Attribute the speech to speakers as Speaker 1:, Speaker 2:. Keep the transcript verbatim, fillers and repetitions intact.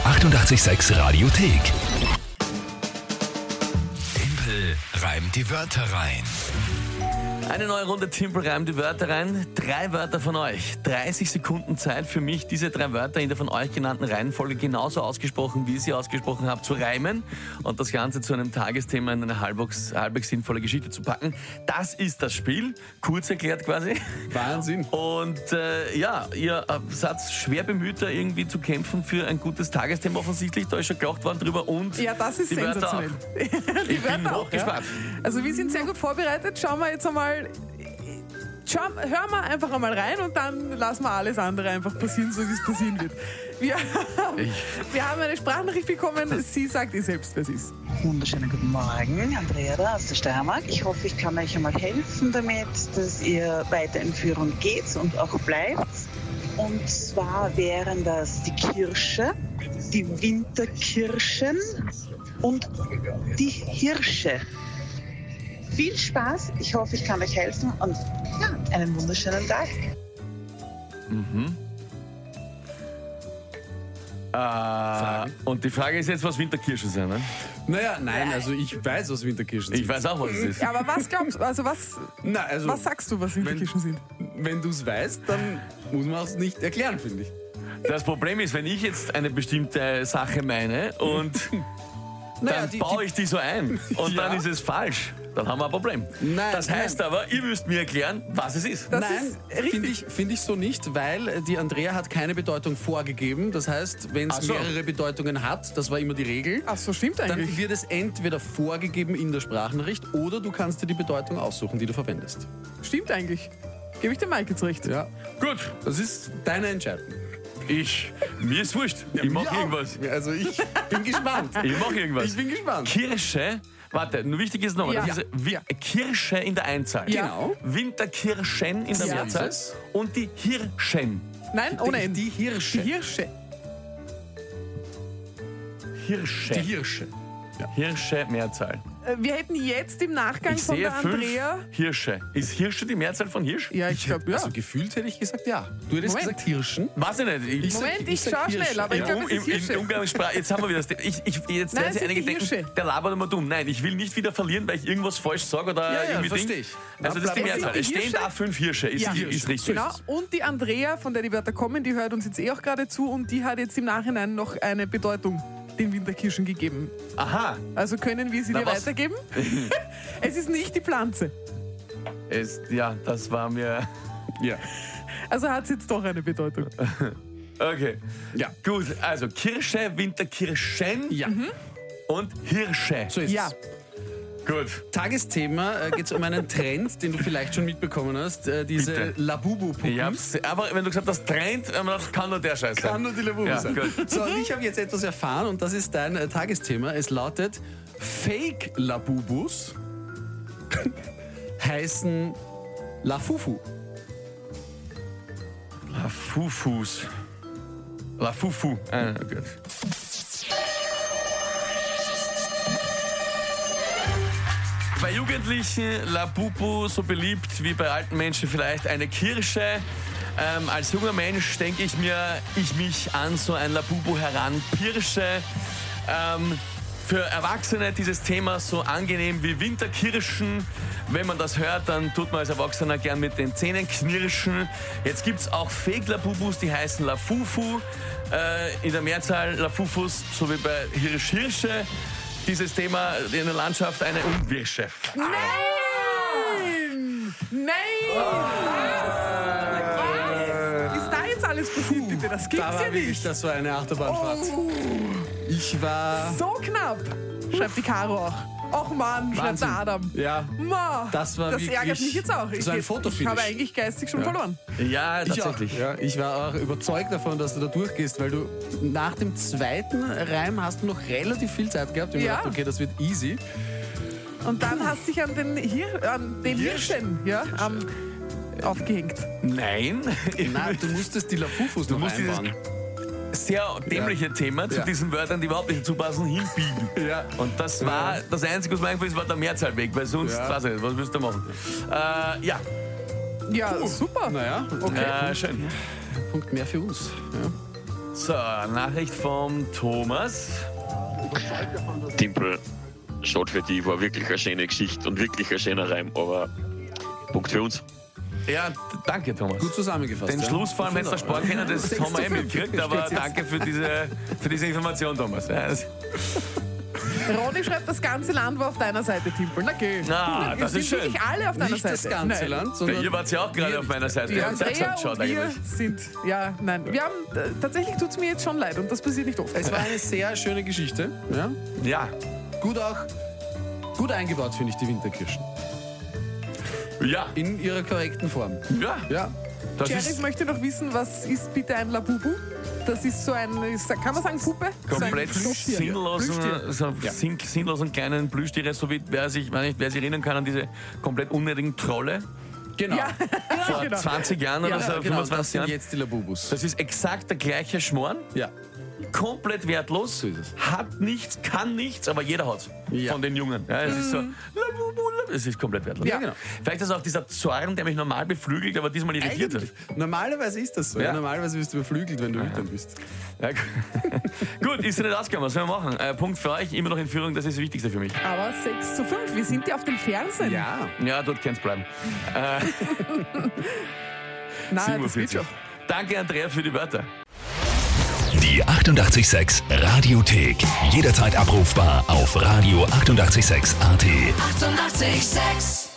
Speaker 1: achtundachtzig Komma sechs Radiothek. Tempel reimt die Wörter rein.
Speaker 2: Eine neue Runde Timpel reimt die Wörter rein. Drei Wörter von euch. dreißig Sekunden Zeit für mich, diese drei Wörter in der von euch genannten Reihenfolge genauso ausgesprochen, wie ihr sie ausgesprochen habt, zu reimen und das Ganze zu einem Tagesthema in eine halbwegs, halbwegs sinnvolle Geschichte zu packen. Das ist das Spiel. Kurz erklärt quasi.
Speaker 3: Wahnsinn.
Speaker 2: Und äh, ja, ihr seid schwer bemüht, da irgendwie zu kämpfen für ein gutes Tagesthema offensichtlich. Da ist schon gelacht worden drüber und
Speaker 4: Ja, das ist
Speaker 2: die Wörter
Speaker 4: sensationell. Die
Speaker 2: ich bin
Speaker 4: Wörter auch,
Speaker 2: hochgespannt.
Speaker 4: ja. Also wir sind sehr gut vorbereitet. Schauen wir jetzt einmal, schauen, hören wir einfach einmal rein und dann lassen wir alles andere einfach passieren, so wie es passieren wird. Wir haben, wir haben eine Sprachnachricht bekommen. Sie sagt ihr selbst, wer es ist.
Speaker 5: Wunderschönen guten Morgen, Andrea da aus der Steiermark. Ich hoffe, ich kann euch einmal helfen damit, dass ihr weiter in Führung geht und auch bleibt. Und zwar wären das die Kirsche, die Winterkirschen und die Hirsche. Viel Spaß, ich hoffe, ich kann euch helfen und ja, einen wunderschönen Tag.
Speaker 2: Mhm. Äh, und die Frage ist jetzt, was Winterkirschen sind, ne?
Speaker 3: Naja, nein, also ich weiß, was Winterkirschen sind.
Speaker 2: Ich weiß auch, was es ist.
Speaker 4: Ja, aber was glaubst du, also was,
Speaker 3: Na, also,
Speaker 4: was sagst du, was Winterkirschen sind?
Speaker 3: wenn du es weißt, dann muss man es nicht erklären, finde ich.
Speaker 2: Das Problem ist, wenn ich jetzt eine bestimmte Sache meine und
Speaker 3: Naja,
Speaker 2: dann
Speaker 3: die-
Speaker 2: baue
Speaker 3: die-
Speaker 2: ich die so ein und
Speaker 3: Ja.
Speaker 2: dann ist es falsch. Dann haben wir ein Problem.
Speaker 3: Nein,
Speaker 2: das heißt
Speaker 3: nein.
Speaker 2: aber, ihr müsst mir erklären, was es ist.
Speaker 4: Das
Speaker 3: Nein,
Speaker 4: ist richtig.
Speaker 3: finde ich, find ich so nicht, weil die Andrea hat keine Bedeutung vorgegeben. Das heißt, wenn
Speaker 2: Ach
Speaker 3: es
Speaker 2: so.
Speaker 3: mehrere Bedeutungen hat, das war immer die Regel,
Speaker 4: Ach so, stimmt
Speaker 3: dann
Speaker 4: eigentlich.
Speaker 3: wird es entweder vorgegeben in der Sprachnachricht oder du kannst dir die Bedeutung aussuchen, die du verwendest.
Speaker 4: Stimmt eigentlich. Gebe ich dem Mike jetzt recht.
Speaker 3: Ja,
Speaker 2: Gut,
Speaker 3: das ist deine Entscheidung.
Speaker 2: ich, mir ist wurscht. ich mache
Speaker 3: Mir auch.
Speaker 2: irgendwas.
Speaker 3: Also ich bin gespannt.
Speaker 2: Ich mache irgendwas.
Speaker 3: Ich bin gespannt.
Speaker 2: Kirsche, warte, nur wichtig ist noch,
Speaker 4: Ja.
Speaker 2: das ist Wi- Kirsche in der Einzahl.
Speaker 4: Ja.
Speaker 3: Genau.
Speaker 2: Winterkirschen in der
Speaker 4: Ja.
Speaker 2: Mehrzahl und die Hirschen.
Speaker 4: Nein, ohne N.
Speaker 3: Die Hirsche.
Speaker 4: Die Hirsche.
Speaker 2: Hirsche.
Speaker 3: Die Hirsche.
Speaker 2: Hirsche, Mehrzahl.
Speaker 4: Äh, Wir hätten jetzt im Nachgang
Speaker 2: Ich
Speaker 4: von
Speaker 2: sehe
Speaker 4: der
Speaker 2: fünf
Speaker 4: Andrea.
Speaker 2: Hirsche. Ist Hirsche die Mehrzahl von Hirsch?
Speaker 4: Ja, ich glaube, ja.
Speaker 3: Also gefühlt hätte ich gesagt ja. Du hättest
Speaker 4: Moment.
Speaker 3: gesagt Hirschen.
Speaker 2: Weiß ich nicht. Ich,
Speaker 3: Ich sag-
Speaker 4: Moment, ich,
Speaker 3: ich sag
Speaker 4: schau
Speaker 3: Hirsche.
Speaker 4: schnell, aber ich
Speaker 2: in,
Speaker 4: glaube,
Speaker 2: um,
Speaker 4: es ist
Speaker 2: in, in
Speaker 4: Hirsche.
Speaker 2: Umgangssprache, jetzt haben wir wieder das. Ich, ich, jetzt
Speaker 4: Nein,
Speaker 2: werden
Speaker 4: es
Speaker 2: sich
Speaker 4: sind
Speaker 2: einige
Speaker 4: die
Speaker 2: denken,
Speaker 4: Hirsche.
Speaker 2: der labert immer dumm. Nein, ich will nicht wieder verlieren, weil ich irgendwas falsch sage oder
Speaker 3: Ja, ja,
Speaker 2: irgendwie
Speaker 3: versteh
Speaker 2: Ding.
Speaker 3: ich.
Speaker 2: Also das ist die
Speaker 3: Na, bleib-
Speaker 2: Mehrzahl.
Speaker 4: sind
Speaker 2: Es
Speaker 4: die
Speaker 2: stehen
Speaker 4: Hirsche?
Speaker 2: da fünf Hirsche. Ist,
Speaker 4: Ja,
Speaker 2: die, ist richtig.
Speaker 4: Genau, und die Andrea, von der die Wörter kommen, die hört uns jetzt eh auch gerade zu und die hat jetzt im Nachhinein noch eine Bedeutung den Winterkirschen gegeben.
Speaker 2: Aha.
Speaker 4: Also können wir sie
Speaker 2: Na,
Speaker 4: dir
Speaker 2: was?
Speaker 4: weitergeben? Es ist nicht die Pflanze.
Speaker 2: Es, ja, das war mir.
Speaker 3: Ja.
Speaker 4: Also hat es jetzt doch eine Bedeutung.
Speaker 2: Okay.
Speaker 3: Ja.
Speaker 2: Gut, also Kirsche, Winterkirschen
Speaker 3: Ja.
Speaker 2: und Hirsche.
Speaker 3: So ist
Speaker 4: Ja.
Speaker 3: es.
Speaker 2: Gut.
Speaker 3: Tagesthema äh, geht es um einen Trend, den du vielleicht schon mitbekommen hast. Äh, diese
Speaker 2: Bitte.
Speaker 3: Labubu-Puppen.
Speaker 2: Ich hab's, aber wenn du gesagt hast, Trend, haben wir gedacht, kann nur der Scheiß sein.
Speaker 3: Kann nur die Labubu
Speaker 2: Ja,
Speaker 3: sein.
Speaker 2: gut.
Speaker 3: So, und ich habe jetzt etwas erfahren und das ist dein äh, Tagesthema. Es lautet, Fake-Labubus heißen Lafufu.
Speaker 2: La Fufus. La Fufu. Ah, gut. Bei Jugendlichen Labubu so beliebt wie bei alten Menschen vielleicht eine Kirsche. Ähm, als junger Mensch denke ich mir, ich mich an so ein Labubu heranpirsche. Ähm, für Erwachsene dieses Thema so angenehm wie Winterkirschen. Wenn man das hört, dann tut man als Erwachsener gern mit den Zähnen knirschen. Jetzt gibt es auch Fake-Labubus, die heißen Lafufu. Äh, in der Mehrzahl Lafufus, so wie bei Hirsch Hirsche. Dieses Thema in der Landschaft eine Unwirsche.
Speaker 4: Nein! Nein! Was? Ist da jetzt alles passiert, bitte? Das
Speaker 3: Da
Speaker 4: gibt's
Speaker 3: war
Speaker 4: ja
Speaker 3: wirklich,
Speaker 4: nicht.
Speaker 3: das war eine Achterbahnfahrt.
Speaker 4: Oh,
Speaker 3: Ich war...
Speaker 4: so knapp, schreibt die Caro auch. Och Mann, schreibt
Speaker 3: Wahnsinn.
Speaker 4: der Adam.
Speaker 3: Ja,
Speaker 4: Ma,
Speaker 3: Das war
Speaker 4: das
Speaker 3: wirklich
Speaker 4: ärgert mich jetzt auch. Ich,
Speaker 3: so ein
Speaker 4: ich
Speaker 3: Fotofinish.
Speaker 4: habe eigentlich geistig schon
Speaker 3: Ja.
Speaker 4: verloren.
Speaker 2: Ja,
Speaker 3: ich auch.
Speaker 2: tatsächlich.
Speaker 3: Ja, ich war auch überzeugt davon, dass du da durchgehst, weil du nach dem zweiten Reim hast du noch relativ viel Zeit gehabt. Ich hab mir
Speaker 4: Ja.
Speaker 3: gedacht, okay, das wird easy.
Speaker 4: Und dann hast du dich an den, Hir an den
Speaker 3: Hirsch.
Speaker 4: Hirschen ja, am, aufgehängt.
Speaker 2: Nein.
Speaker 3: Nein, du musstest die Lafufus noch
Speaker 2: musst dieses-
Speaker 3: einbauen.
Speaker 2: Sehr dämliche Thema zu
Speaker 3: Ja.
Speaker 2: diesen Wörtern, die überhaupt nicht dazu passen, hinbiegen.
Speaker 3: Ja.
Speaker 2: Und das war das Einzige, was mir eingefallen ist, war der Mehrzahl weg, weil sonst,
Speaker 3: Ja.
Speaker 2: weiß ich nicht, was willst du machen? Äh, ja,
Speaker 4: Ja, super.
Speaker 3: Naja,
Speaker 4: Okay.
Speaker 2: äh, schön.
Speaker 3: Punkt mehr für uns. Ja.
Speaker 2: So, Nachricht vom Thomas.
Speaker 6: Timpel, schaut für die, war wirklich eine schöne Geschichte und wirklich ein schöner Reim, aber Punkt für uns.
Speaker 2: Ja, d- danke Thomas.
Speaker 3: Gut zusammengefasst.
Speaker 2: Den
Speaker 3: ja.
Speaker 2: Schluss vor allem, wenn es der Sport kennen, das haben wir eh mitgekriegt, aber danke für diese, für diese Information, Thomas. Ja, das,
Speaker 4: Ronny schreibt, das ganze Land war auf deiner Seite, Timpel. Na geh.
Speaker 2: Ah,
Speaker 4: Wir
Speaker 2: das
Speaker 4: sind
Speaker 2: ist schön.
Speaker 4: wirklich alle auf deiner
Speaker 3: Nicht
Speaker 4: Seite.
Speaker 3: das ganze
Speaker 4: Nein.
Speaker 3: Land, sondern
Speaker 2: ihr wart ja auch gerade
Speaker 3: wir-
Speaker 2: auf meiner Seite.
Speaker 4: Die
Speaker 2: Ihr habt
Speaker 4: Andrea
Speaker 2: geschaut
Speaker 4: und wir
Speaker 2: eigentlich.
Speaker 4: sind, ja, nein, wir haben, äh, tatsächlich tut es mir jetzt schon leid und das passiert nicht oft.
Speaker 3: Es war eine sehr schöne Geschichte. Ja?
Speaker 2: Ja,
Speaker 3: Gut auch, gut eingebaut, finde ich, die Winterkirschen.
Speaker 2: ja,
Speaker 3: In ihrer korrekten Form.
Speaker 2: ja.
Speaker 3: Ja.
Speaker 2: Das
Speaker 4: Sheriff
Speaker 2: ist
Speaker 4: möchte noch wissen, was ist bitte ein Labubu? Das ist so ein, ist- kann man sagen, Puppe?
Speaker 2: komplett
Speaker 4: So ein Plüschtier.
Speaker 2: sinnlosen,
Speaker 3: Plüschtier.
Speaker 2: so sinn- sinnlosen kleinen Plüschtiere, so wie wer sich, weiß nicht, wer sich erinnern kann an diese komplett unnötigen Trolle
Speaker 3: Genau.
Speaker 4: Ja,
Speaker 2: vor
Speaker 4: genau.
Speaker 2: zwanzig Jahren oder
Speaker 3: Ja,
Speaker 2: so,
Speaker 3: genau, das
Speaker 2: fünfundzwanzig
Speaker 3: sind
Speaker 2: Jahren.
Speaker 3: jetzt die Labubus.
Speaker 2: Das ist exakt der gleiche Schmoren,
Speaker 3: Ja.
Speaker 2: komplett wertlos,
Speaker 3: So ist es.
Speaker 2: hat nichts, kann nichts, aber jeder hat's
Speaker 3: Ja.
Speaker 2: von den Jungen. Ja, es ist so, labubu, labubu, es ist komplett wertlos.
Speaker 3: Ja, genau.
Speaker 2: Vielleicht ist es auch dieser Zorn, der mich normal beflügelt, aber diesmal irritiert hat.
Speaker 3: Eigentlich. Normalerweise ist das so. Ja.
Speaker 2: Ja.
Speaker 3: Normalerweise wirst du beflügelt, wenn du wütend bist.
Speaker 2: Ja, gut, ist ja nicht ausgegangen, was sollen wir machen? Äh, Punkt für euch, immer noch in Führung, das ist das Wichtigste für mich.
Speaker 4: Aber sechs zu fünf, wir sind ja auf dem Fernsehen.
Speaker 3: Ja.
Speaker 2: Ja, dort kann's bleiben. Äh,
Speaker 4: Nein, das wird
Speaker 2: siebenundvierzig.
Speaker 4: schon.
Speaker 2: Danke, Andrea, für die Wörter.
Speaker 1: Die achtundachtzig Komma sechs Radiothek. Jederzeit abrufbar auf radio achtundachtzig Komma sechs A T.
Speaker 7: Eighty-eight point six